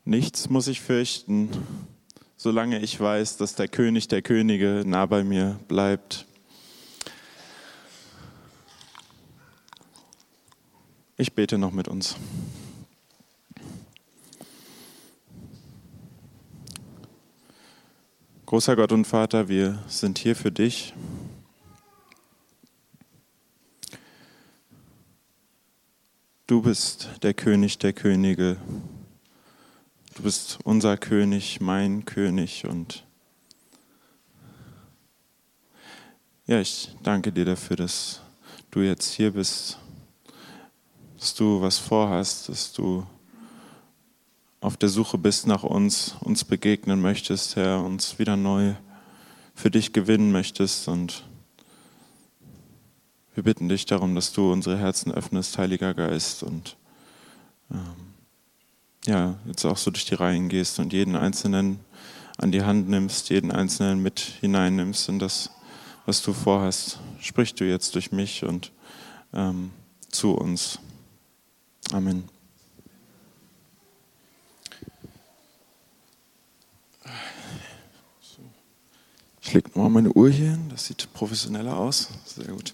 Nichts muss ich fürchten, solange ich weiß, dass der König der Könige nah bei mir bleibt. Ich bete noch mit uns. Großer Gott und Vater, wir sind hier für dich. Du bist der König der Könige. Du bist unser König, mein König. Und ja, ich danke dir dafür, dass du jetzt hier bist, dass du was vorhast, dass du auf der Suche bist nach uns begegnen möchtest, Herr, uns wieder neu für dich gewinnen möchtest. Und wir bitten dich darum, dass du unsere Herzen öffnest, Heiliger Geist, und jetzt auch so durch die Reihen gehst und jeden Einzelnen an die Hand nimmst, jeden Einzelnen mit hineinnimmst in das, was du vorhast. Sprich du jetzt durch mich und zu uns. Amen. Ich lege nochmal meine Uhr hier hin, das sieht professioneller aus. Sehr gut.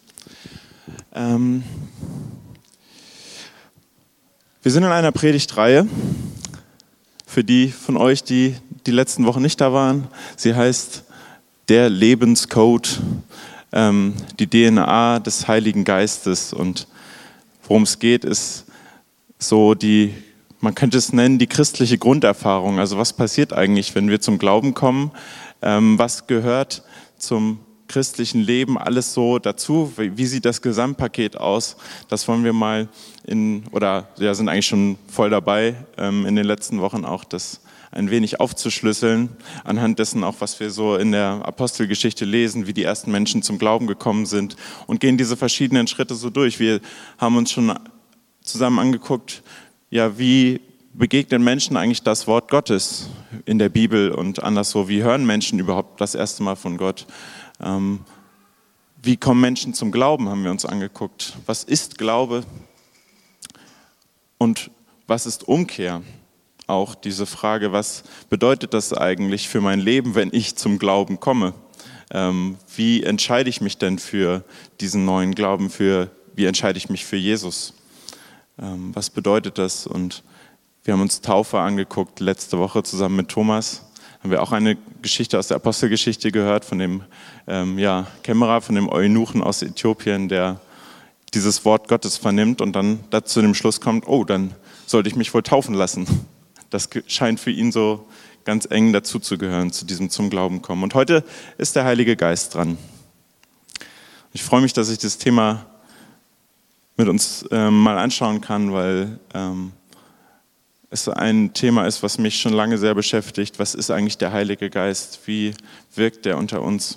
Wir sind in einer Predigtreihe, für die von euch, die die letzten Wochen nicht da waren. Sie heißt Der Lebenscode, die DNA des Heiligen Geistes. Und worum es geht, ist so man könnte es nennen, die christliche Grunderfahrung. Also was passiert eigentlich, wenn wir zum Glauben kommen? Was gehört zum christlichen Leben alles so dazu? Wie sieht das Gesamtpaket aus? Das wollen wir mal sind eigentlich schon voll dabei, in den letzten Wochen auch das ein wenig aufzuschlüsseln, anhand dessen auch, was wir so in der Apostelgeschichte lesen, wie die ersten Menschen zum Glauben gekommen sind, und gehen diese verschiedenen Schritte so durch. Wir haben uns schon zusammen angeguckt, ja, wie begegnen Menschen eigentlich das Wort Gottes in der Bibel und anderswo? Wie hören Menschen überhaupt das erste Mal von Gott? Wie kommen Menschen zum Glauben, haben wir uns angeguckt. Was ist Glaube und was ist Umkehr? Auch diese Frage, was bedeutet das eigentlich für mein Leben, wenn ich zum Glauben komme? Wie entscheide ich mich denn für diesen neuen Glauben? Wie entscheide ich mich für Jesus? Was bedeutet das? Und wir haben uns Taufe angeguckt, letzte Woche zusammen mit Thomas. Haben wir auch eine Geschichte aus der Apostelgeschichte gehört von dem Kämmerer, von dem Eunuchen aus Äthiopien, der dieses Wort Gottes vernimmt und dann dazu zu dem Schluss kommt, dann sollte ich mich wohl taufen lassen. Das scheint für ihn so ganz eng dazuzugehören, zu diesem zum Glauben kommen. Und heute ist der Heilige Geist dran. Ich freue mich, dass ich das Thema mit uns mal anschauen kann, weil es ein Thema ist, was mich schon lange sehr beschäftigt. Was ist eigentlich der Heilige Geist? Wie wirkt er unter uns?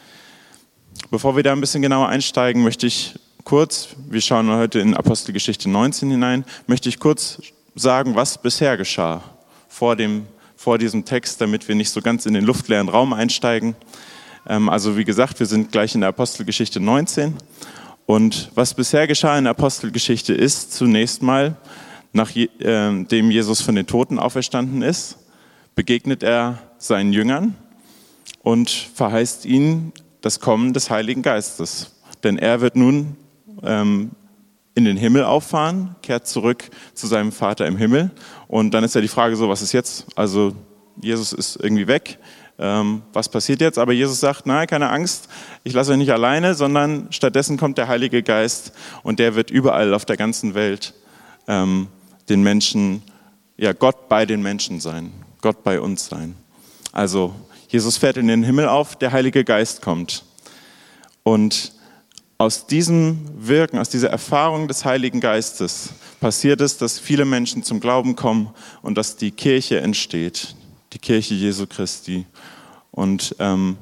Bevor wir da ein bisschen genauer einsteigen, möchte ich kurz, wir schauen heute in Apostelgeschichte 19 hinein, möchte ich kurz sagen, was bisher geschah vor diesem Text, damit wir nicht so ganz in den luftleeren Raum einsteigen. Also wie gesagt, wir sind gleich in der Apostelgeschichte 19. Und was bisher geschah in der Apostelgeschichte ist, zunächst mal, nachdem Jesus von den Toten auferstanden ist, begegnet er seinen Jüngern und verheißt ihnen das Kommen des Heiligen Geistes. Denn er wird nun in den Himmel auffahren, kehrt zurück zu seinem Vater im Himmel. Und dann ist ja die Frage so, was ist jetzt? Also Jesus ist irgendwie weg. Was passiert jetzt? Aber Jesus sagt, nein, keine Angst, ich lasse euch nicht alleine, sondern stattdessen kommt der Heilige Geist und der wird überall auf der ganzen Welt den Menschen, Gott bei den Menschen sein, Gott bei uns sein. Also Jesus fährt in den Himmel auf, der Heilige Geist kommt. Und aus diesem Wirken, aus dieser Erfahrung des Heiligen Geistes passiert es, dass viele Menschen zum Glauben kommen und dass die Kirche entsteht, die Kirche Jesu Christi. Und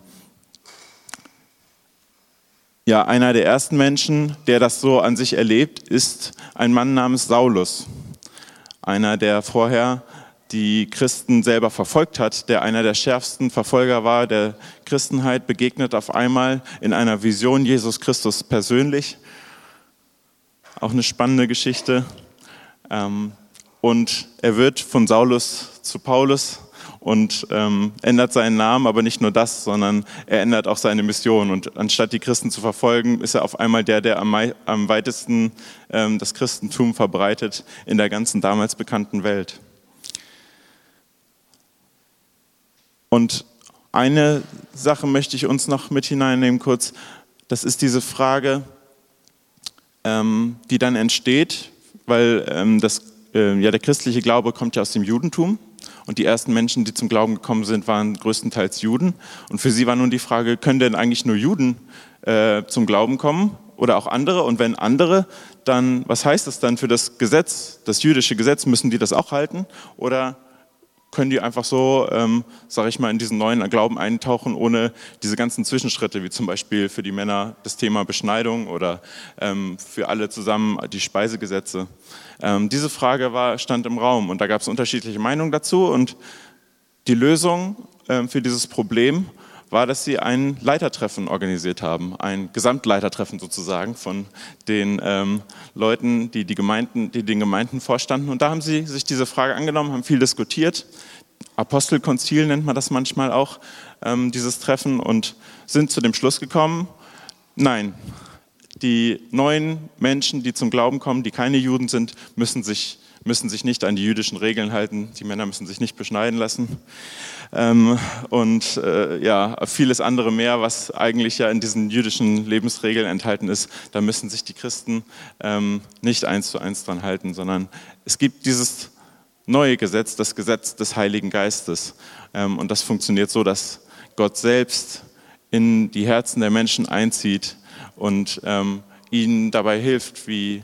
einer der ersten Menschen, der das so an sich erlebt, ist ein Mann namens Saulus. Einer, der vorher die Christen selber verfolgt hat, der einer der schärfsten Verfolger war der Christenheit, begegnet auf einmal in einer Vision Jesus Christus persönlich. Auch eine spannende Geschichte. Und er wird von Saulus zu Paulus und ändert seinen Namen, aber nicht nur das, sondern er ändert auch seine Mission. Und anstatt die Christen zu verfolgen, ist er auf einmal der am weitesten das Christentum verbreitet in der ganzen damals bekannten Welt. Und eine Sache möchte ich uns noch mit hineinnehmen kurz. Das ist diese Frage, die dann entsteht, weil der christliche Glaube kommt ja aus dem Judentum. Und die ersten Menschen, die zum Glauben gekommen sind, waren größtenteils Juden. Und für sie war nun die Frage, können denn eigentlich nur Juden zum Glauben kommen oder auch andere? Und wenn andere, dann was heißt das dann für das Gesetz, das jüdische Gesetz? Müssen die das auch halten? Oder können die einfach so, sage ich mal, in diesen neuen Glauben eintauchen, ohne diese ganzen Zwischenschritte, wie zum Beispiel für die Männer das Thema Beschneidung oder für alle zusammen die Speisegesetze. Diese Frage stand im Raum und da gab es unterschiedliche Meinungen dazu. Und die Lösung für dieses Problem war, dass sie ein Leitertreffen organisiert haben, ein Gesamtleitertreffen sozusagen von den Leuten, die den Gemeinden vorstanden. Und da haben sie sich diese Frage angenommen, haben viel diskutiert. Apostelkonzil nennt man das manchmal auch, dieses Treffen, und sind zu dem Schluss gekommen, nein, die neuen Menschen, die zum Glauben kommen, die keine Juden sind, müssen sich nicht an die jüdischen Regeln halten. Die Männer müssen sich nicht beschneiden lassen. Vieles andere mehr, was eigentlich ja in diesen jüdischen Lebensregeln enthalten ist. Da müssen sich die Christen nicht 1:1 dran halten, sondern es gibt dieses neue Gesetz, das Gesetz des Heiligen Geistes. Und das funktioniert so, dass Gott selbst in die Herzen der Menschen einzieht und ihnen dabei hilft, wie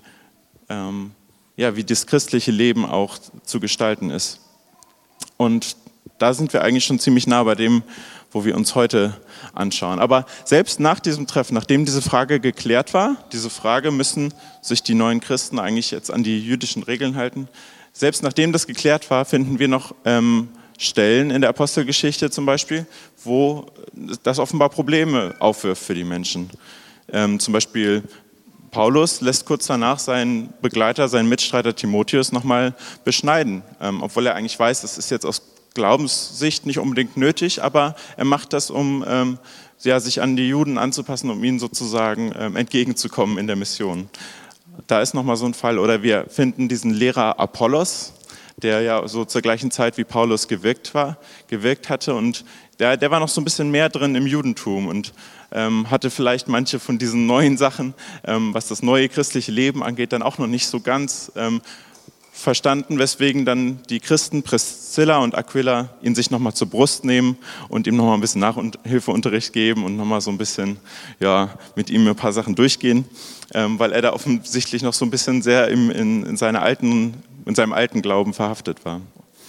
das christliche Leben auch zu gestalten ist. Und da sind wir eigentlich schon ziemlich nah bei dem, wo wir uns heute anschauen. Aber selbst nach diesem Treffen, nachdem diese Frage geklärt war, diese Frage, müssen sich die neuen Christen eigentlich jetzt an die jüdischen Regeln halten, selbst nachdem das geklärt war, finden wir noch Stellen in der Apostelgeschichte zum Beispiel, wo das offenbar Probleme aufwirft für die Menschen. Zum Beispiel Paulus lässt kurz danach seinen Begleiter, seinen Mitstreiter Timotheus nochmal beschneiden, obwohl er eigentlich weiß, das ist jetzt aus Glaubenssicht nicht unbedingt nötig, aber er macht das, um sich an die Juden anzupassen, um ihnen sozusagen entgegenzukommen in der Mission. Da ist nochmal so ein Fall. Oder wir finden diesen Lehrer Apollos, der ja so zur gleichen Zeit wie Paulus gewirkt hatte, und der war noch so ein bisschen mehr drin im Judentum und hatte vielleicht manche von diesen neuen Sachen, was das neue christliche Leben angeht, dann auch noch nicht so ganz verstanden, weswegen dann die Christen Priscilla und Aquila ihn sich nochmal zur Brust nehmen und ihm nochmal ein bisschen Nachhilfeunterricht geben und nochmal so ein bisschen mit ihm ein paar Sachen durchgehen, weil er da offensichtlich noch so ein bisschen sehr in seinem alten Glauben verhaftet war.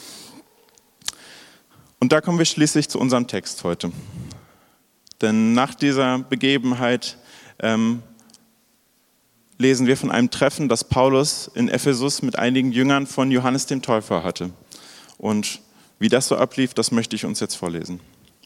Und da kommen wir schließlich zu unserem Text heute. Denn nach dieser Begebenheit lesen wir von einem Treffen, das Paulus in Ephesus mit einigen Jüngern von Johannes dem Täufer hatte. Und wie das so ablief, das möchte ich uns jetzt vorlesen.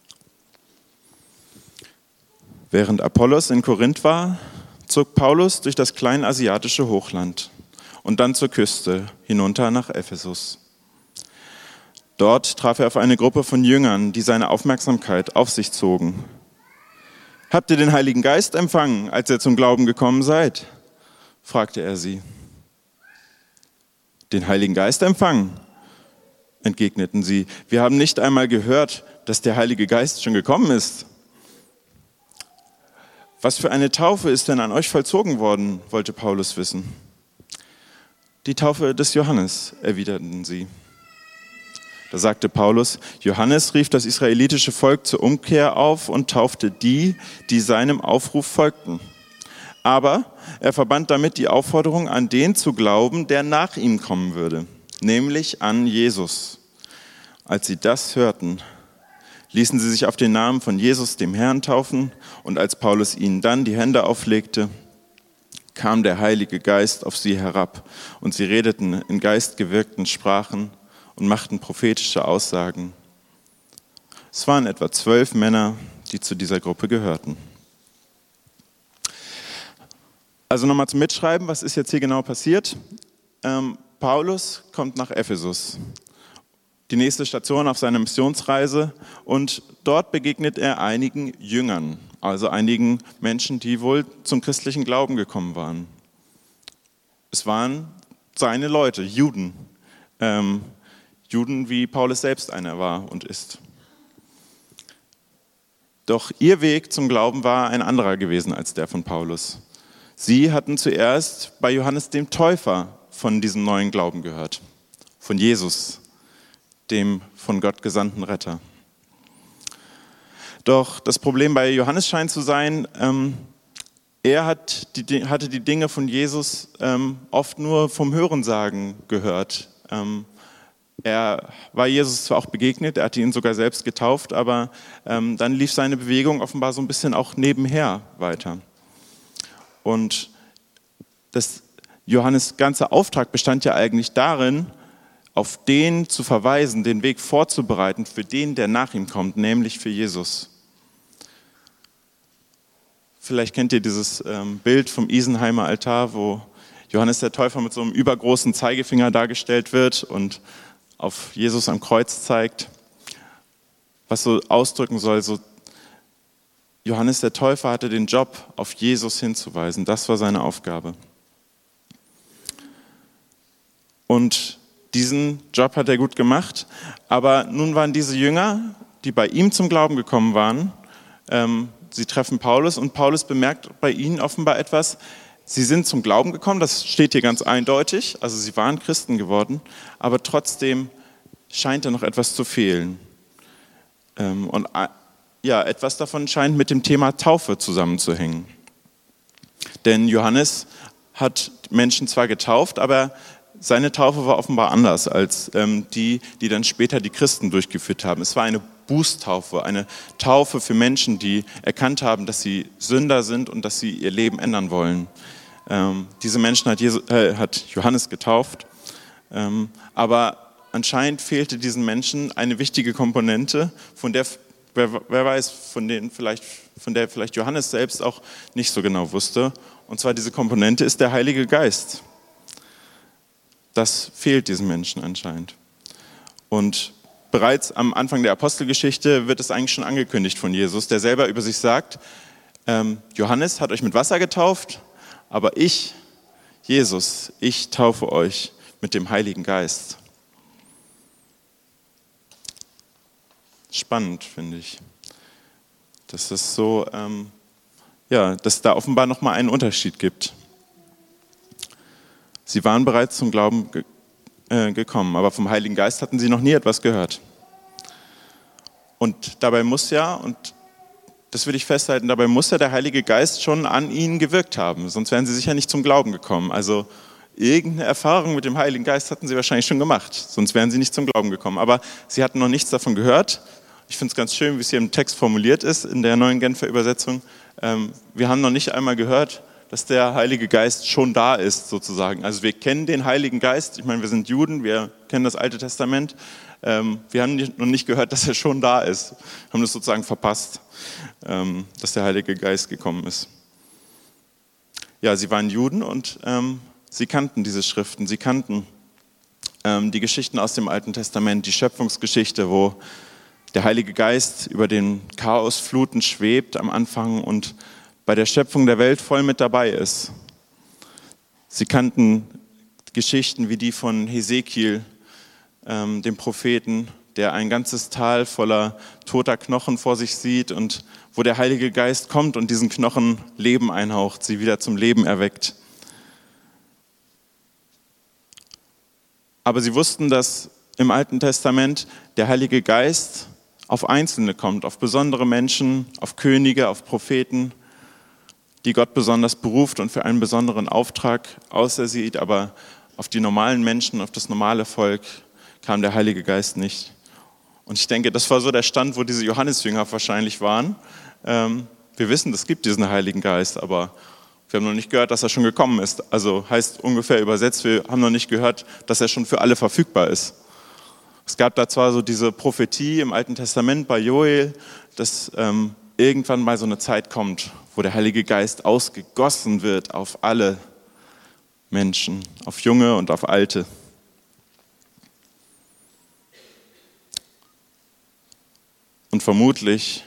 Während Apollos in Korinth war, zog Paulus durch das kleinasiatische Hochland und dann zur Küste hinunter nach Ephesus. Dort traf er auf eine Gruppe von Jüngern, die seine Aufmerksamkeit auf sich zogen. »Habt ihr den Heiligen Geist empfangen, als ihr zum Glauben gekommen seid?« fragte er sie. »Den Heiligen Geist empfangen?«, entgegneten sie. »Wir haben nicht einmal gehört, dass der Heilige Geist schon gekommen ist.« »Was für eine Taufe ist denn an euch vollzogen worden?«, wollte Paulus wissen. »Die Taufe des Johannes«, erwiderten sie. Da sagte Paulus, Johannes rief das israelitische Volk zur Umkehr auf und taufte die, die seinem Aufruf folgten. Aber er verband damit die Aufforderung an den zu glauben, der nach ihm kommen würde, nämlich an Jesus. Als sie das hörten, ließen sie sich auf den Namen von Jesus, dem Herrn, taufen, und als Paulus ihnen dann die Hände auflegte, kam der Heilige Geist auf sie herab und sie redeten in geistgewirkten Sprachen und machten prophetische Aussagen. Es waren etwa 12 Männer, die zu dieser Gruppe gehörten. Also nochmal zum Mitschreiben, was ist jetzt hier genau passiert? Paulus kommt nach Ephesus, die nächste Station auf seiner Missionsreise, und dort begegnet er einigen Jüngern, also einigen Menschen, die wohl zum christlichen Glauben gekommen waren. Es waren seine Leute, Juden, Juden, wie Paulus selbst einer war und ist. Doch ihr Weg zum Glauben war ein anderer gewesen als der von Paulus. Sie hatten zuerst bei Johannes dem Täufer von diesem neuen Glauben gehört, von Jesus, dem von Gott gesandten Retter. Doch das Problem bei Johannes scheint zu sein, er hatte die Dinge von Jesus oft nur vom Hörensagen gehört. Er war Jesus zwar auch begegnet, er hatte ihn sogar selbst getauft, aber dann lief seine Bewegung offenbar so ein bisschen auch nebenher weiter. Und Johannes' ganzer Auftrag bestand ja eigentlich darin, auf den zu verweisen, den Weg vorzubereiten für den, der nach ihm kommt, nämlich für Jesus. Vielleicht kennt ihr dieses Bild vom Isenheimer Altar, wo Johannes der Täufer mit so einem übergroßen Zeigefinger dargestellt wird und auf Jesus am Kreuz zeigt, was so ausdrücken soll, so Johannes der Täufer hatte den Job, auf Jesus hinzuweisen. Das war seine Aufgabe. Und diesen Job hat er gut gemacht, aber nun waren diese Jünger, die bei ihm zum Glauben gekommen waren, sie treffen Paulus und Paulus bemerkt bei ihnen offenbar etwas. Sie sind zum Glauben gekommen, das steht hier ganz eindeutig, also sie waren Christen geworden, aber trotzdem scheint da noch etwas zu fehlen. Und ja, etwas davon scheint mit dem Thema Taufe zusammenzuhängen. Denn Johannes hat Menschen zwar getauft, aber seine Taufe war offenbar anders als die dann später die Christen durchgeführt haben. Es war eine Bußtaufe, eine Taufe für Menschen, die erkannt haben, dass sie Sünder sind und dass sie ihr Leben ändern wollen. Diese Menschen hat Johannes getauft, aber anscheinend fehlte diesen Menschen eine wichtige Komponente, von der, wer weiß, von der vielleicht Johannes selbst auch nicht so genau wusste. Und zwar diese Komponente ist der Heilige Geist. Das fehlt diesen Menschen anscheinend. Und bereits am Anfang der Apostelgeschichte wird es eigentlich schon angekündigt von Jesus, der selber über sich sagt, Johannes hat euch mit Wasser getauft, aber ich, Jesus, ich taufe euch mit dem Heiligen Geist. Spannend, finde ich. Dass es so, dass da offenbar nochmal einen Unterschied gibt. Sie waren bereits zum Glauben gekommen, aber vom Heiligen Geist hatten sie noch nie etwas gehört. Und dabei muss ja, und das will ich festhalten, dabei muss ja der Heilige Geist schon an ihnen gewirkt haben, sonst wären sie sicher nicht zum Glauben gekommen. Also irgendeine Erfahrung mit dem Heiligen Geist hatten sie wahrscheinlich schon gemacht, sonst wären sie nicht zum Glauben gekommen. Aber sie hatten noch nichts davon gehört. Ich finde es ganz schön, wie es hier im Text formuliert ist, in der neuen Genfer Übersetzung. Wir haben noch nicht einmal gehört, dass der Heilige Geist schon da ist, sozusagen. Also wir kennen den Heiligen Geist, ich meine, wir sind Juden, wir kennen das Alte Testament. Wir haben noch nicht gehört, dass er schon da ist. Wir haben das sozusagen verpasst, dass der Heilige Geist gekommen ist. Ja, sie waren Juden und sie kannten diese Schriften, sie kannten die Geschichten aus dem Alten Testament, die Schöpfungsgeschichte, wo der Heilige Geist über den Chaosfluten schwebt am Anfang und bei der Schöpfung der Welt voll mit dabei ist. Sie kannten Geschichten wie die von Hesekiel, dem Propheten, der ein ganzes Tal voller toter Knochen vor sich sieht und wo der Heilige Geist kommt und diesen Knochen Leben einhaucht, sie wieder zum Leben erweckt. Aber sie wussten, dass im Alten Testament der Heilige Geist auf Einzelne kommt, auf besondere Menschen, auf Könige, auf Propheten, die Gott besonders beruft und für einen besonderen Auftrag ausersieht, aber auf die normalen Menschen, auf das normale Volk kam der Heilige Geist nicht. Und ich denke, das war so der Stand, wo diese Johannesjünger wahrscheinlich waren. Wir wissen, es gibt diesen Heiligen Geist, aber wir haben noch nicht gehört, dass er schon gekommen ist. Also heißt ungefähr übersetzt, wir haben noch nicht gehört, dass er schon für alle verfügbar ist. Es gab da zwar so diese Prophetie im Alten Testament bei Joel, dass irgendwann mal so eine Zeit kommt, wo der Heilige Geist ausgegossen wird auf alle Menschen, auf Junge und auf Alte. Und vermutlich,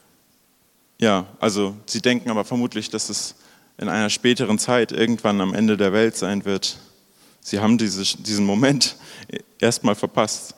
also sie denken aber vermutlich, dass es in einer späteren Zeit irgendwann am Ende der Welt sein wird. Sie haben diesen Moment erstmal verpasst.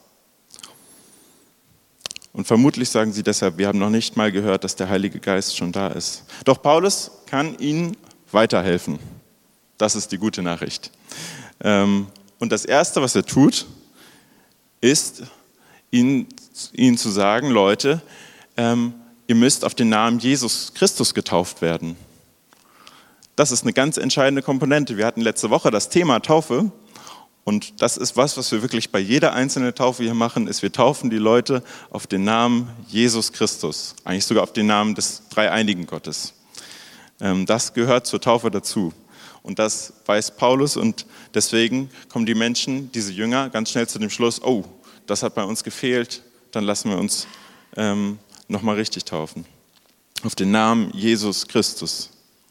Und vermutlich sagen sie deshalb, wir haben noch nicht mal gehört, dass der Heilige Geist schon da ist. Doch Paulus kann ihnen weiterhelfen. Das ist die gute Nachricht. Und das Erste, was er tut, ist, ihnen zu sagen, Leute, ihr müsst auf den Namen Jesus Christus getauft werden. Das ist eine ganz entscheidende Komponente. Wir hatten letzte Woche das Thema Taufe und das ist was wir wirklich bei jeder einzelnen Taufe hier machen, ist, wir taufen die Leute auf den Namen Jesus Christus, eigentlich sogar auf den Namen des dreieinigen Gottes. Das gehört zur Taufe dazu und das weiß Paulus und deswegen kommen die Menschen, diese Jünger, ganz schnell zu dem Schluss, oh, das hat bei uns gefehlt, dann lassen wir uns nochmal richtig taufen. Auf den Namen Jesus Christus.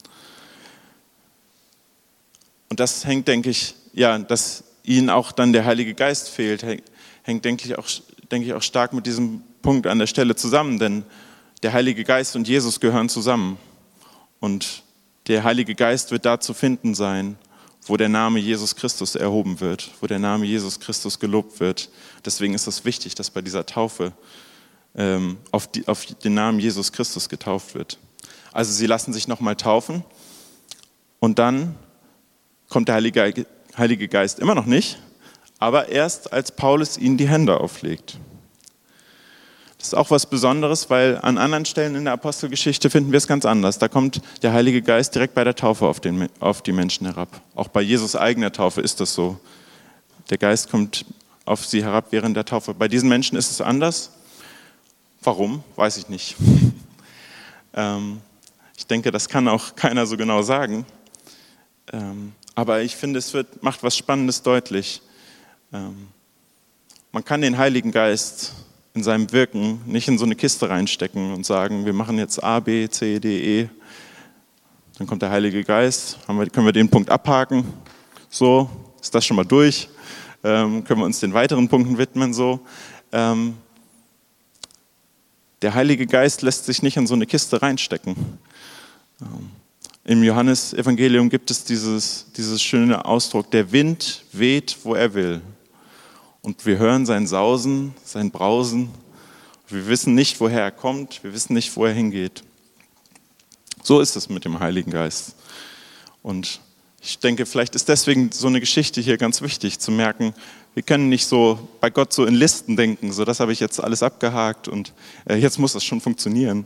Und das hängt, denke ich, dass ihnen auch dann der Heilige Geist fehlt, hängt, denke ich, auch stark mit diesem Punkt an der Stelle zusammen, denn der Heilige Geist und Jesus gehören zusammen. Und der Heilige Geist wird da zu finden sein, wo der Name Jesus Christus erhoben wird, wo der Name Jesus Christus gelobt wird. Deswegen ist es wichtig, dass bei dieser Taufe auf den Namen Jesus Christus getauft wird. Also sie lassen sich nochmal taufen und dann kommt der Heilige Geist immer noch nicht, aber erst als Paulus ihnen die Hände auflegt. Das ist auch was Besonderes, weil an anderen Stellen in der Apostelgeschichte finden wir es ganz anders. Da kommt der Heilige Geist direkt bei der Taufe auf die Menschen herab. Auch bei Jesus eigener Taufe ist das so. Der Geist kommt auf sie herab während der Taufe. Bei diesen Menschen ist es anders. Warum? Weiß ich nicht. Ich denke, das kann auch keiner so genau sagen. Aber ich finde, macht was Spannendes deutlich. Man kann den Heiligen Geist in seinem Wirken nicht in so eine Kiste reinstecken und sagen, wir machen jetzt A, B, C, D, E. Dann kommt der Heilige Geist, können wir den Punkt abhaken. So, ist das schon mal durch. Können wir uns den weiteren Punkten widmen. So. Der Heilige Geist lässt sich nicht in so eine Kiste reinstecken. Im Johannesevangelium gibt es dieses schöne Ausdruck, der Wind weht, wo er will. Und wir hören sein Sausen, sein Brausen. Wir wissen nicht, woher er kommt, wir wissen nicht, wo er hingeht. So ist es mit dem Heiligen Geist. Und ich denke, vielleicht ist deswegen so eine Geschichte hier ganz wichtig, zu merken, wir können nicht so bei Gott so in Listen denken, so das habe ich jetzt alles abgehakt und jetzt muss das schon funktionieren.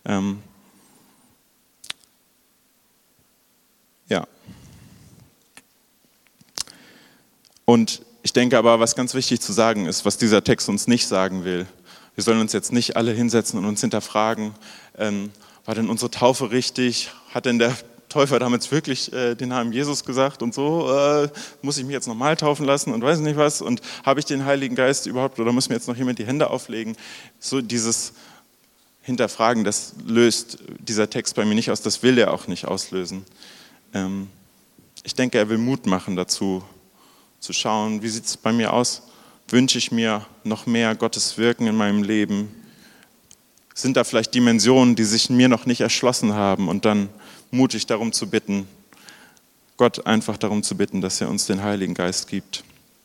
Und ich denke aber, was ganz wichtig zu sagen ist, was dieser Text uns nicht sagen will. Wir sollen uns jetzt nicht alle hinsetzen und uns hinterfragen, war denn unsere Taufe richtig? Hat denn der Täufer damals wirklich den Namen Jesus gesagt und so? Muss ich mich jetzt nochmal taufen lassen und weiß nicht was? Und habe ich den Heiligen Geist überhaupt oder muss mir jetzt noch jemand die Hände auflegen? So dieses Hinterfragen, das löst dieser Text bei mir nicht aus, das will er auch nicht auslösen. Ich denke, er will Mut machen dazu, zu schauen, wie sieht es bei mir aus? Wünsche ich mir noch mehr Gottes Wirken in meinem Leben? Sind da vielleicht Dimensionen, die sich mir noch nicht erschlossen haben? Und dann mutig darum zu bitten, Gott einfach darum zu bitten, dass er uns den Heiligen Geist gibt.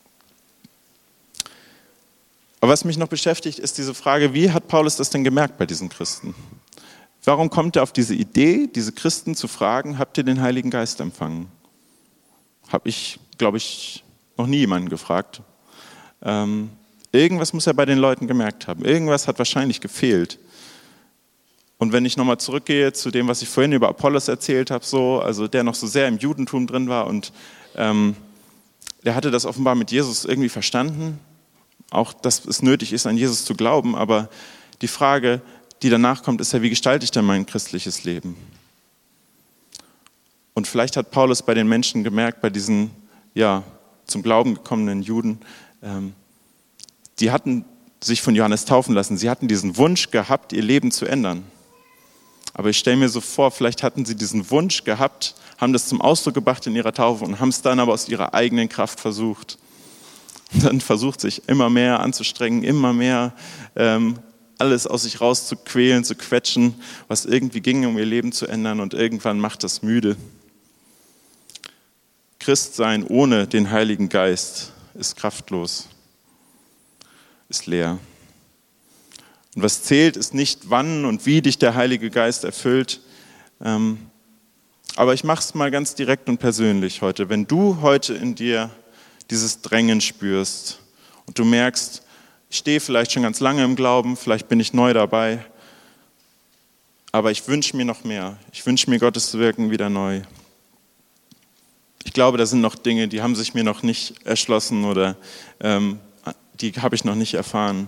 Aber was mich noch beschäftigt, ist diese Frage, wie hat Paulus das denn gemerkt bei diesen Christen? Warum kommt er auf diese Idee, diese Christen zu fragen, habt ihr den Heiligen Geist empfangen? Habe ich, glaube ich, noch nie jemanden gefragt. Irgendwas muss er bei den Leuten gemerkt haben. Irgendwas hat wahrscheinlich gefehlt. Und wenn ich nochmal zurückgehe zu dem, was ich vorhin über Apollos erzählt habe, also der noch so sehr im Judentum drin war und der hatte das offenbar mit Jesus irgendwie verstanden, auch dass es nötig ist, an Jesus zu glauben, aber die Frage, die danach kommt, ist ja, wie gestalte ich denn mein christliches Leben? Und vielleicht hat Paulus bei den Menschen gemerkt, bei diesen, zum Glauben gekommenen Juden, die hatten sich von Johannes taufen lassen. Sie hatten diesen Wunsch gehabt, ihr Leben zu ändern. Aber ich stelle mir so vor, vielleicht hatten sie diesen Wunsch gehabt, haben das zum Ausdruck gebracht in ihrer Taufe und haben es dann aber aus ihrer eigenen Kraft versucht. Und dann versucht sich immer mehr anzustrengen, immer mehr alles aus sich raus zu quälen, zu quetschen, was irgendwie ging, um ihr Leben zu ändern, und irgendwann macht das müde. Christsein ohne den Heiligen Geist ist kraftlos, ist leer. Und was zählt, ist nicht, wann und wie dich der Heilige Geist erfüllt. Aber ich mache es mal ganz direkt und persönlich heute. Wenn du heute in dir dieses Drängen spürst und du merkst, ich stehe vielleicht schon ganz lange im Glauben, vielleicht bin ich neu dabei, aber ich wünsche mir noch mehr. Ich wünsche mir Gottes Wirken wieder neu. Ich glaube, da sind noch Dinge, die haben sich mir noch nicht erschlossen oder die habe ich noch nicht erfahren.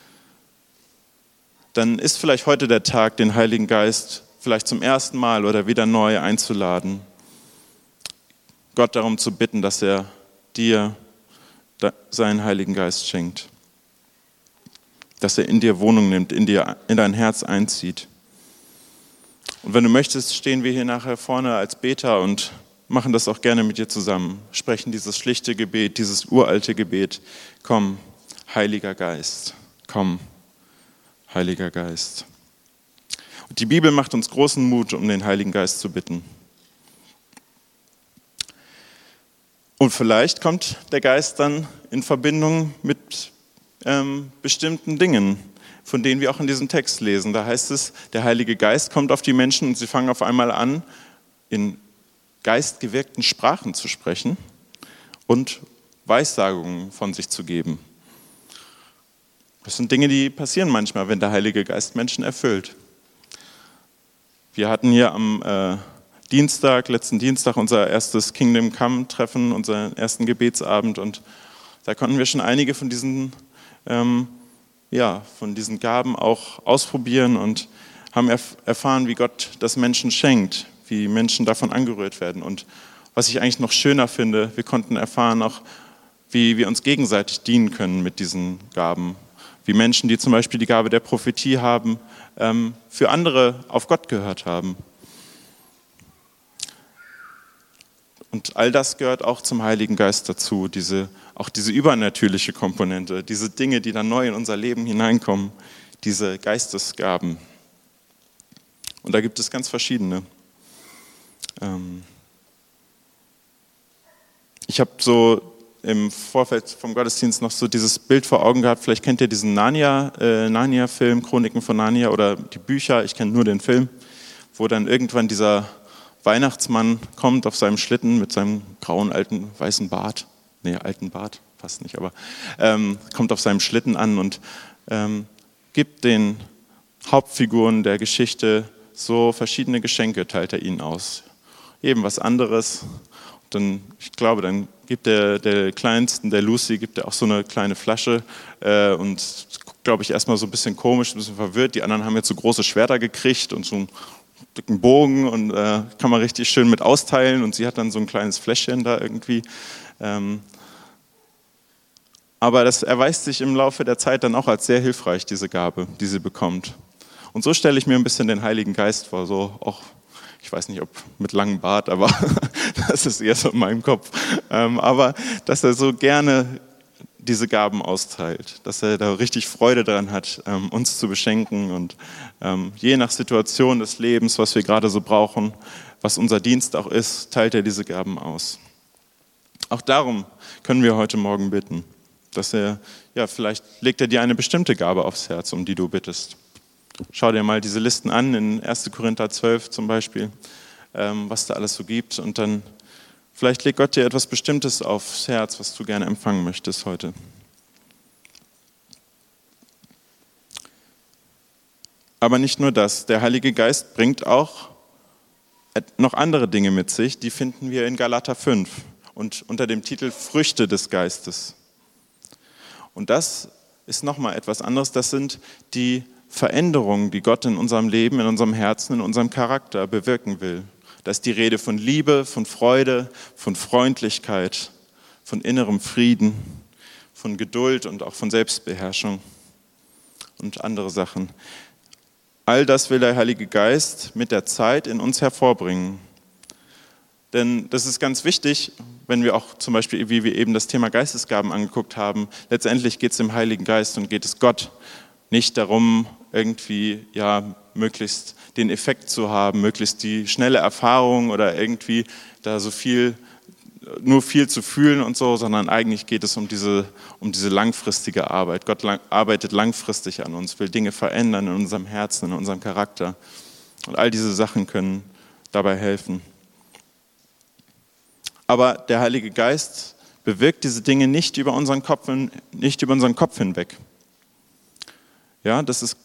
Dann ist vielleicht heute der Tag, den Heiligen Geist vielleicht zum ersten Mal oder wieder neu einzuladen. Gott darum zu bitten, dass er dir seinen Heiligen Geist schenkt. Dass er in dir Wohnung nimmt, in dein Herz einzieht. Und wenn du möchtest, stehen wir hier nachher vorne als Beter und machen das auch gerne mit dir zusammen. Sprechen dieses schlichte Gebet, dieses uralte Gebet. Komm, Heiliger Geist, komm, Heiliger Geist. Und die Bibel macht uns großen Mut, um den Heiligen Geist zu bitten. Und vielleicht kommt der Geist dann in Verbindung mit bestimmten Dingen, von denen wir auch in diesem Text lesen. Da heißt es, der Heilige Geist kommt auf die Menschen und sie fangen auf einmal an, in geistgewirkten Sprachen zu sprechen und Weissagungen von sich zu geben. Das sind Dinge, die passieren manchmal, wenn der Heilige Geist Menschen erfüllt. Wir hatten hier am letzten Dienstag, unser erstes Kingdom Come-Treffen, unseren ersten Gebetsabend, und da konnten wir schon einige von diesen Gaben auch ausprobieren und haben erfahren, wie Gott das Menschen schenkt, wie Menschen davon angerührt werden. Und was ich eigentlich noch schöner finde, wir konnten erfahren auch, wie wir uns gegenseitig dienen können mit diesen Gaben. Wie Menschen, die zum Beispiel die Gabe der Prophetie haben, für andere auf Gott gehört haben. Und all das gehört auch zum Heiligen Geist dazu, auch diese übernatürliche Komponente, diese Dinge, die dann neu in unser Leben hineinkommen, diese Geistesgaben. Und da gibt es ganz verschiedene. Ich habe so im Vorfeld vom Gottesdienst noch so dieses Bild vor Augen gehabt. Vielleicht kennt ihr diesen Narnia-Film, Chroniken von Narnia, oder die Bücher, ich kenne nur den Film, wo dann irgendwann dieser Weihnachtsmann kommt auf seinem Schlitten mit seinem grauen, alten, weißen Bart. Alten Bart, passt nicht, aber kommt auf seinem Schlitten an und gibt den Hauptfiguren der Geschichte so verschiedene Geschenke, teilt er ihnen aus. Eben was anderes. Dann, ich glaube, dann gibt der Kleinsten, der Lucy, gibt er auch so eine kleine Flasche und glaube ich erstmal so ein bisschen komisch, ein bisschen verwirrt. Die anderen haben jetzt so große Schwerter gekriegt und so einen dicken Bogen und kann man richtig schön mit austeilen, und sie hat dann so ein kleines Fläschchen da irgendwie. Aber das erweist sich im Laufe der Zeit dann auch als sehr hilfreich, diese Gabe, die sie bekommt. Und so stelle ich mir ein bisschen den Heiligen Geist vor, so auch, ich weiß nicht, ob mit langem Bart, aber das ist eher so in meinem Kopf. Aber dass er so gerne diese Gaben austeilt, dass er da richtig Freude daran hat, uns zu beschenken, und je nach Situation des Lebens, was wir gerade so brauchen, was unser Dienst auch ist, teilt er diese Gaben aus. Auch darum können wir heute Morgen bitten, dass vielleicht legt er dir eine bestimmte Gabe aufs Herz, um die du bittest. Schau dir mal diese Listen an, in 1. Korinther 12 zum Beispiel, was da alles so gibt, und dann vielleicht legt Gott dir etwas Bestimmtes aufs Herz, was du gerne empfangen möchtest heute. Aber nicht nur das, der Heilige Geist bringt auch noch andere Dinge mit sich, die finden wir in Galater 5 und unter dem Titel Früchte des Geistes. Und das ist nochmal etwas anderes, das sind die Veränderungen, die Gott in unserem Leben, in unserem Herzen, in unserem Charakter bewirken will. Da ist die Rede von Liebe, von Freude, von Freundlichkeit, von innerem Frieden, von Geduld und auch von Selbstbeherrschung und andere Sachen. All das will der Heilige Geist mit der Zeit in uns hervorbringen. Denn das ist ganz wichtig, wenn wir auch zum Beispiel, wie wir eben das Thema Geistesgaben angeguckt haben, letztendlich geht es dem Heiligen Geist und geht es Gott, nicht darum, irgendwie möglichst den Effekt zu haben, möglichst die schnelle Erfahrung oder irgendwie da nur viel zu fühlen und so, sondern eigentlich geht es um diese langfristige Arbeit. Gott arbeitet langfristig an uns, will Dinge verändern in unserem Herzen, in unserem Charakter. Und all diese Sachen können dabei helfen. Aber der Heilige Geist bewirkt diese Dinge nicht über unseren Kopf hinweg. Ja, das ist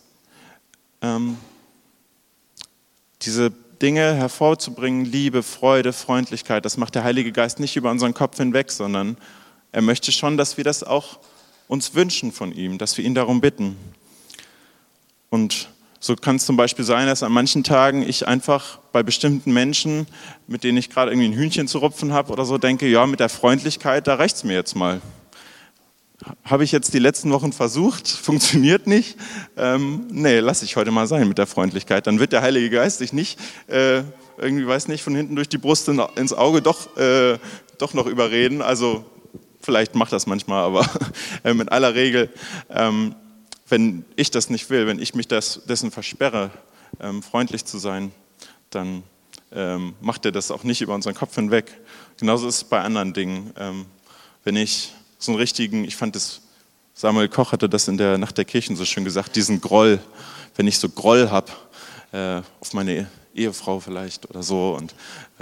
diese Dinge hervorzubringen, Liebe, Freude, Freundlichkeit, das macht der Heilige Geist nicht über unseren Kopf hinweg, sondern er möchte schon, dass wir das auch uns wünschen von ihm, dass wir ihn darum bitten. Und so kann es zum Beispiel sein, dass an manchen Tagen ich einfach bei bestimmten Menschen, mit denen ich gerade irgendwie ein Hühnchen zu rupfen habe oder so, denke, ja, mit der Freundlichkeit, da reicht es mir jetzt mal. Habe ich jetzt die letzten Wochen versucht, funktioniert nicht. Nee, lass ich heute mal sein mit der Freundlichkeit. Dann wird der Heilige Geist dich nicht, irgendwie, weiß nicht, von hinten durch die Brust ins Auge doch noch überreden. Also vielleicht macht das manchmal, aber in aller Regel, wenn ich das nicht will, wenn ich mich dessen versperre, freundlich zu sein, dann macht er das auch nicht über unseren Kopf hinweg. Genauso ist es bei anderen Dingen. Wenn ich so einen richtigen, ich fand das, Samuel Koch hatte das in der Nacht der Kirchen so schön gesagt, diesen Groll, wenn ich so Groll habe, auf meine Ehefrau vielleicht oder so und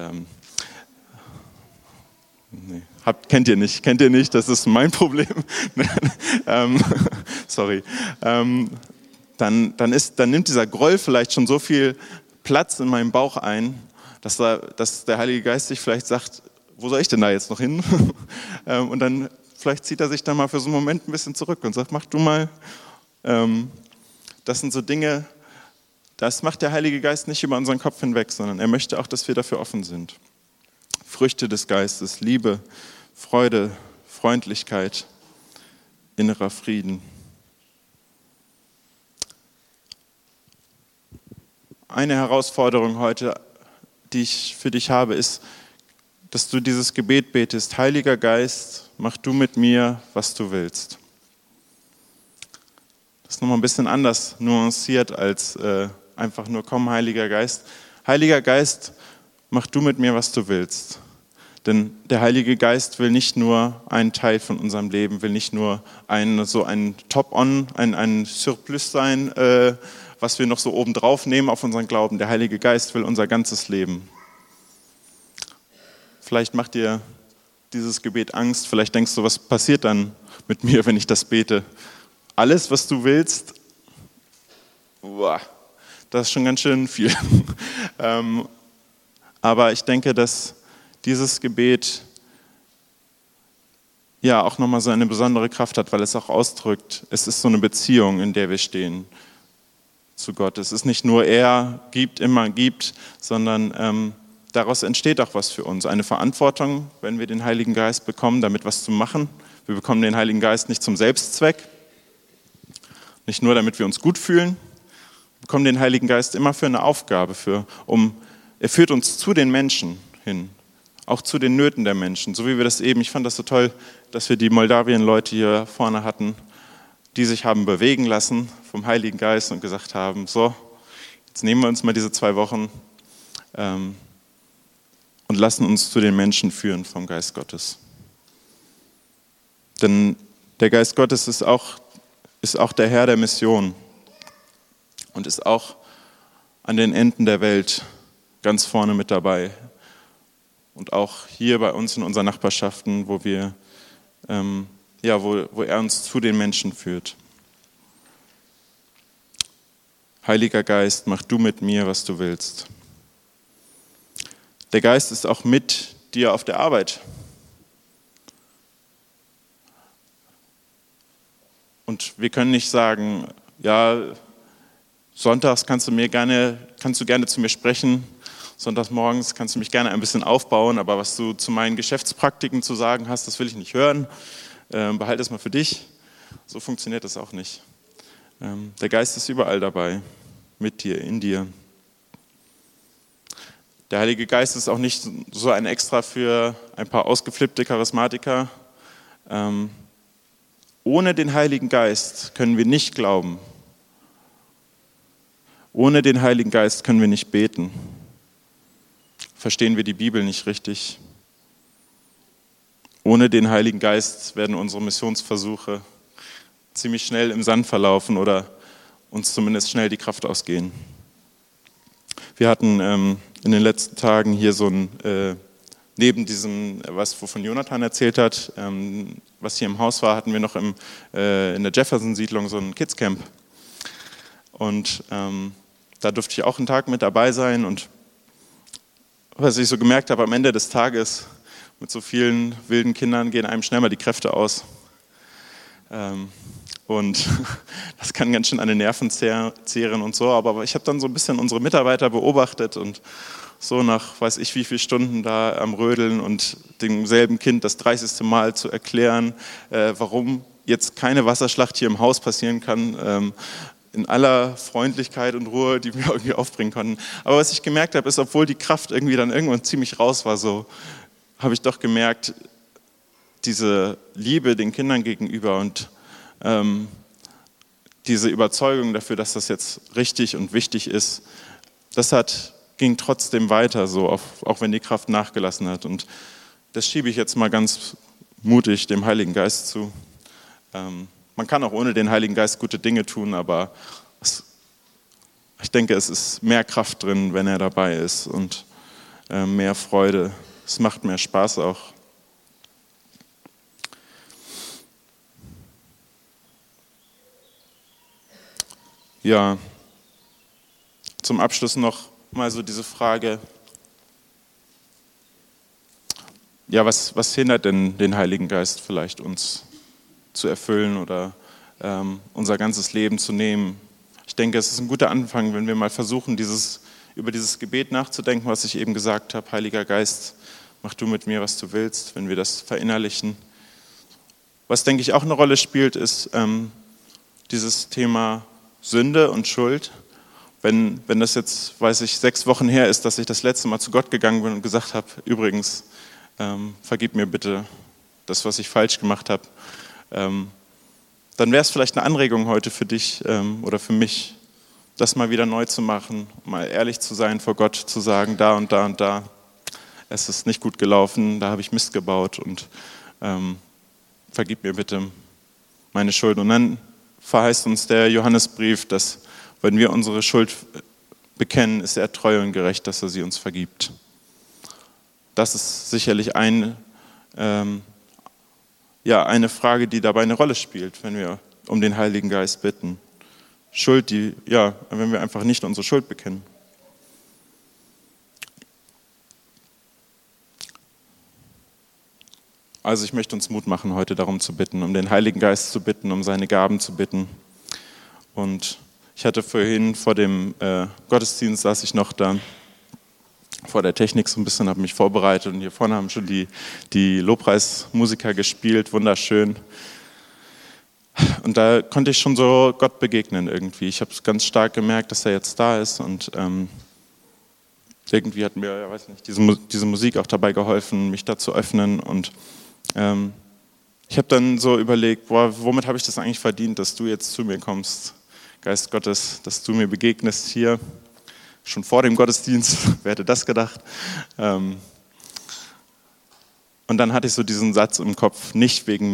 nee, kennt ihr nicht, das ist mein Problem. Sorry. Dann nimmt dieser Groll vielleicht schon so viel Platz in meinem Bauch ein, dass der Heilige Geist sich vielleicht sagt, wo soll ich denn da jetzt noch hin? Und dann vielleicht zieht er sich dann mal für so einen Moment ein bisschen zurück und sagt, mach du mal. Das sind so Dinge, das macht der Heilige Geist nicht über unseren Kopf hinweg, sondern er möchte auch, dass wir dafür offen sind. Früchte des Geistes, Liebe, Freude, Freundlichkeit, innerer Frieden. Eine Herausforderung heute, die ich für dich habe, ist, dass du dieses Gebet betest: Heiliger Geist, mach du mit mir, was du willst. Das ist nochmal ein bisschen anders nuanciert als einfach nur komm, Heiliger Geist. Heiliger Geist, mach du mit mir, was du willst. Denn der Heilige Geist will nicht nur einen Teil von unserem Leben, will nicht nur ein Top-on, ein Surplus sein, was wir noch so obendrauf nehmen auf unseren Glauben. Der Heilige Geist will unser ganzes Leben. Vielleicht macht dir dieses Gebet Angst, vielleicht denkst du, was passiert dann mit mir, wenn ich das bete? Alles, was du willst, das ist schon ganz schön viel. Aber ich denke, dass dieses Gebet ja auch nochmal so eine besondere Kraft hat, weil es auch ausdrückt, es ist so eine Beziehung, in der wir stehen zu Gott. Es ist nicht nur er gibt, immer gibt, sondern daraus entsteht auch was für uns. Eine Verantwortung, wenn wir den Heiligen Geist bekommen, damit was zu machen. Wir bekommen den Heiligen Geist nicht zum Selbstzweck, nicht nur damit wir uns gut fühlen. Wir bekommen den Heiligen Geist immer für eine Aufgabe, er führt uns zu den Menschen hin, auch zu den Nöten der Menschen. So wie wir das eben, ich fand das so toll, dass wir die Moldawien-Leute hier vorne hatten, die sich haben bewegen lassen vom Heiligen Geist und gesagt haben, so, jetzt nehmen wir uns mal diese 2 Wochen und lassen uns zu den Menschen führen vom Geist Gottes. Denn der Geist Gottes ist auch der Herr der Mission und ist auch an den Enden der Welt ganz vorne mit dabei. Und auch hier bei uns in unseren Nachbarschaften, wo er uns zu den Menschen führt. Heiliger Geist, mach du mit mir, was du willst. Der Geist ist auch mit dir auf der Arbeit. Und wir können nicht sagen, ja, sonntags kannst du gerne zu mir sprechen, sonntags morgens kannst du mich gerne ein bisschen aufbauen, aber was du zu meinen Geschäftspraktiken zu sagen hast, das will ich nicht hören. Behalte es mal für dich. So funktioniert das auch nicht. Der Geist ist überall dabei, mit dir, in dir. Der Heilige Geist ist auch nicht so ein Extra für ein paar ausgeflippte Charismatiker. Ohne den Heiligen Geist können wir nicht glauben, Ohne den Heiligen Geist können wir nicht beten. Verstehen wir die Bibel nicht richtig. Ohne den Heiligen Geist werden unsere Missionsversuche ziemlich schnell im Sand verlaufen oder uns zumindest schnell die Kraft ausgehen. Wir hatten in den letzten Tagen hier so ein, neben diesem, wovon Jonathan erzählt hat, was hier im Haus war, hatten wir noch in der Jefferson-Siedlung so ein Kidscamp. Und da durfte ich auch einen Tag mit dabei sein. Und was ich so gemerkt habe, am Ende des Tages mit so vielen wilden Kindern gehen einem schnell mal die Kräfte aus. Und das kann ganz schön an den Nerven zehren und so. Aber ich habe dann so ein bisschen unsere Mitarbeiter beobachtet und so nach weiß ich wie vielen Stunden da am Rödeln und demselben Kind das 30. Mal zu erklären, warum jetzt keine Wasserschlacht hier im Haus passieren kann, in aller Freundlichkeit und Ruhe, die wir irgendwie aufbringen konnten. Aber was ich gemerkt habe, ist, obwohl die Kraft irgendwie dann irgendwann ziemlich raus war, so habe ich doch gemerkt, diese Liebe den Kindern gegenüber und diese Überzeugung dafür, dass das jetzt richtig und wichtig ist, das ging trotzdem weiter, so auch wenn die Kraft nachgelassen hat. Und das schiebe ich jetzt mal ganz mutig dem Heiligen Geist zu. Man kann auch ohne den Heiligen Geist gute Dinge tun, aber ich denke, es ist mehr Kraft drin, wenn er dabei ist und mehr Freude. Es macht mehr Spaß auch. Ja, zum Abschluss noch mal so diese Frage, ja, was hindert denn den Heiligen Geist vielleicht uns zu erfüllen oder unser ganzes Leben zu nehmen? Ich denke, es ist ein guter Anfang, wenn wir mal versuchen, über dieses Gebet nachzudenken, was ich eben gesagt habe. Heiliger Geist, mach du mit mir, was du willst, wenn wir das verinnerlichen. Was, denke ich, auch eine Rolle spielt, ist dieses Thema Sünde und Schuld. Wenn das jetzt, 6 Wochen her ist, dass ich das letzte Mal zu Gott gegangen bin und gesagt habe, übrigens, vergib mir bitte das, was ich falsch gemacht habe, dann wäre es vielleicht eine Anregung heute für dich oder für mich, das mal wieder neu zu machen, mal ehrlich zu sein vor Gott, zu sagen, da und da und da, es ist nicht gut gelaufen, da habe ich Mist gebaut und vergib mir bitte meine Schuld. Und dann verheißt uns der Johannesbrief, dass wenn wir unsere Schuld bekennen, ist er treu und gerecht, dass er sie uns vergibt. Das ist sicherlich eine Frage, die dabei eine Rolle spielt, wenn wir um den Heiligen Geist bitten. Schuld, wenn wir einfach nicht unsere Schuld bekennen. Also ich möchte uns Mut machen, heute darum zu bitten, um den Heiligen Geist zu bitten, um seine Gaben zu bitten. Und ich hatte vorhin vor dem Gottesdienst, saß ich noch da vor der Technik so ein bisschen, habe mich vorbereitet und hier vorne haben schon die Lobpreismusiker gespielt, wunderschön. Und da konnte ich schon so Gott begegnen irgendwie. Ich habe es ganz stark gemerkt, dass er jetzt da ist und irgendwie hat mir, diese Musik auch dabei geholfen, mich da zu öffnen und ich habe dann so überlegt, womit habe ich das eigentlich verdient, dass du jetzt zu mir kommst, Geist Gottes, dass du mir begegnest hier, schon vor dem Gottesdienst, wer hätte das gedacht? Und dann hatte ich so diesen Satz im Kopf, nicht wegen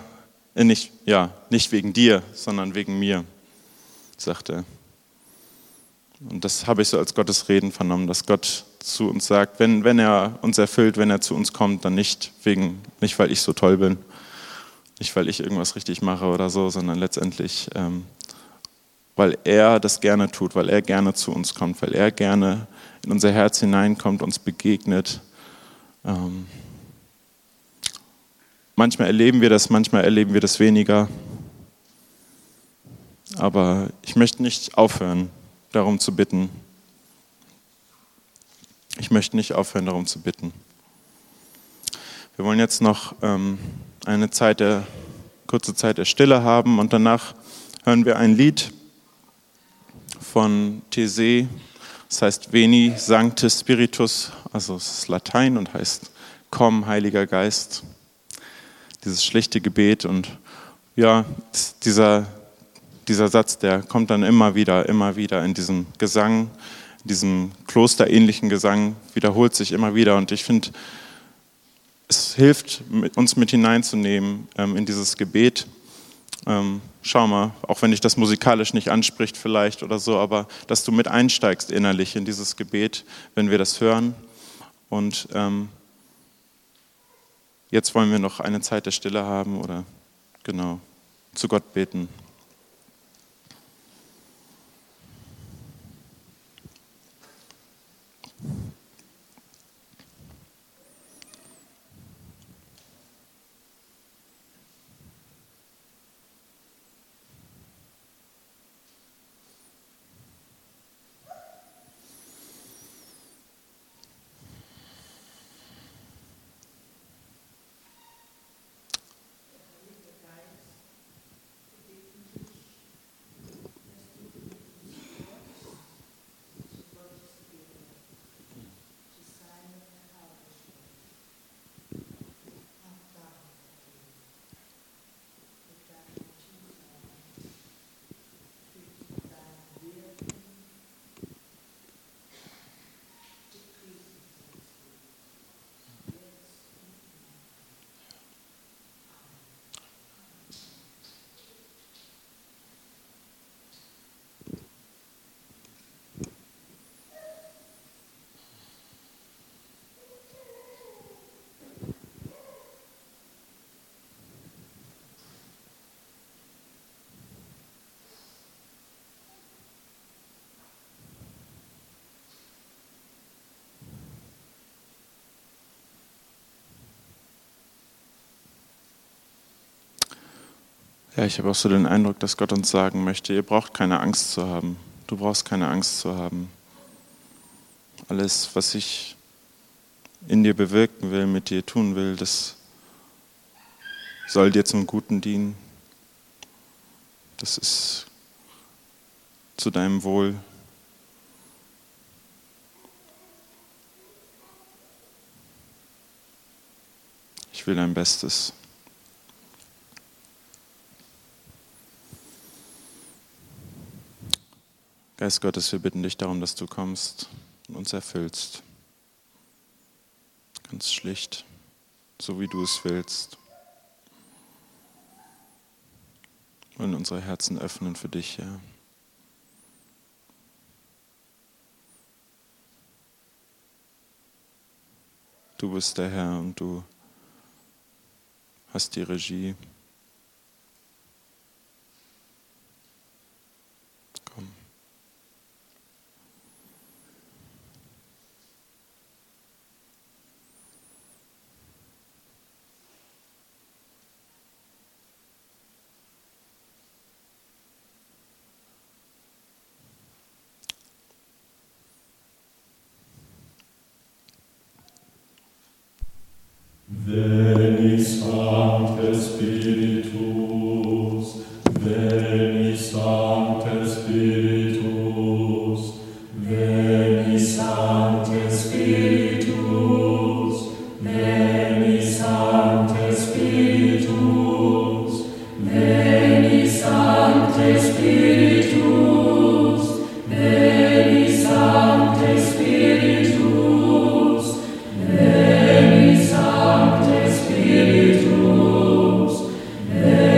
dir, sondern wegen mir, sagte er. Und das habe ich so als Gottes Reden vernommen, dass Gott zu uns sagt, wenn er uns erfüllt, wenn er zu uns kommt, dann nicht weil ich so toll bin, nicht weil ich irgendwas richtig mache oder so, sondern letztendlich, weil er das gerne tut, weil er gerne zu uns kommt, weil er gerne in unser Herz hineinkommt, uns begegnet. Manchmal erleben wir das weniger. Aber ich möchte nicht aufhören, darum zu bitten. Ich möchte nicht aufhören, darum zu bitten. Wir wollen jetzt noch eine kurze Zeit der Stille haben und danach hören wir ein Lied von Taizé, das heißt Veni Sancte Spiritus, also es ist Latein und heißt Komm, Heiliger Geist. Dieses schlichte Gebet und ja, dieser Satz, der kommt dann immer wieder in diesem Gesang, in diesem klosterähnlichen Gesang, wiederholt sich immer wieder. Und ich finde, es hilft, uns mit hineinzunehmen in dieses Gebet. Schau mal, auch wenn dich das musikalisch nicht anspricht vielleicht oder so, aber dass du mit einsteigst innerlich in dieses Gebet, wenn wir das hören. Und jetzt wollen wir noch eine Zeit der Stille haben oder genau zu Gott beten. Ja, ich habe auch so den Eindruck, dass Gott uns sagen möchte, ihr braucht keine Angst zu haben. Du brauchst keine Angst zu haben. Alles, was ich in dir bewirken will, mit dir tun will, das soll dir zum Guten dienen. Das ist zu deinem Wohl. Ich will dein Bestes. Geist Gottes, wir bitten dich darum, dass du kommst und uns erfüllst. Ganz schlicht, so wie du es willst. Wir wollen unsere Herzen öffnen für dich, Herr. Du bist der Herr und du hast die Regie. Komm. Veni Sancte Spiritus, Veni Sancte Spiritus, Veni Sancte Spiritus, Veni Sancte Spiritus, Veni Sancte Spiritus, Veni Sancte Spiritus, Veni Sancte Spiritus, Veni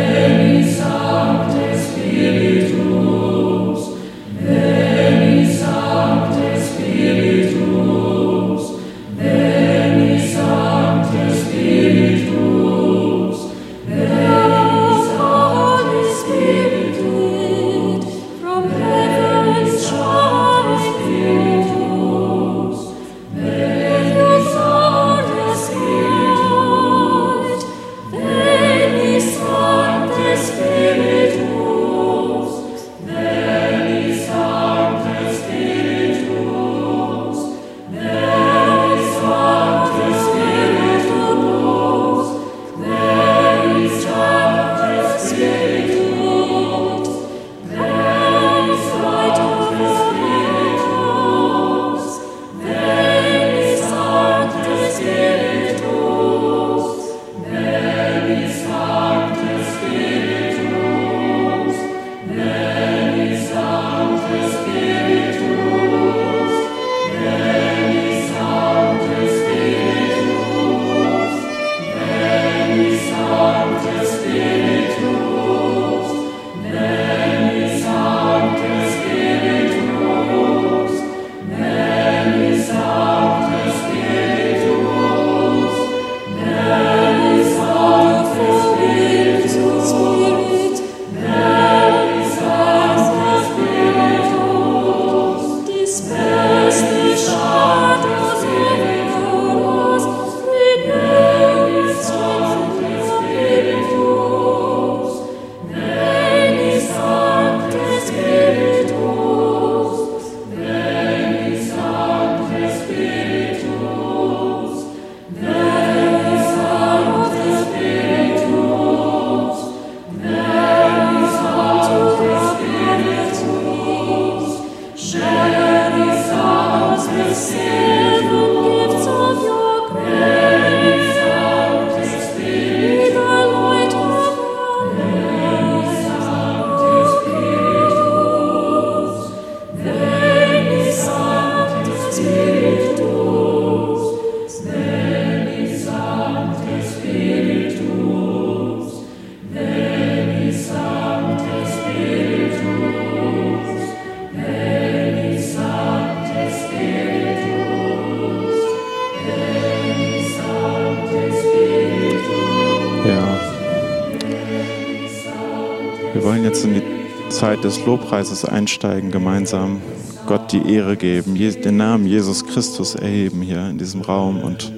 Wir wollen jetzt in die Zeit des Lobpreises einsteigen, gemeinsam Gott die Ehre geben, den Namen Jesus Christus erheben hier in diesem Raum. Und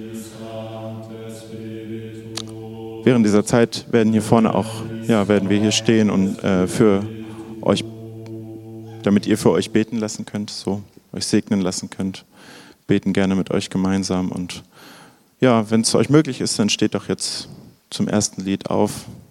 während dieser Zeit werden hier vorne auch, werden wir hier stehen und für euch, damit ihr für euch beten lassen könnt, euch segnen lassen könnt. Beten gerne mit euch gemeinsam. Und wenn es euch möglich ist, dann steht doch jetzt zum ersten Lied auf.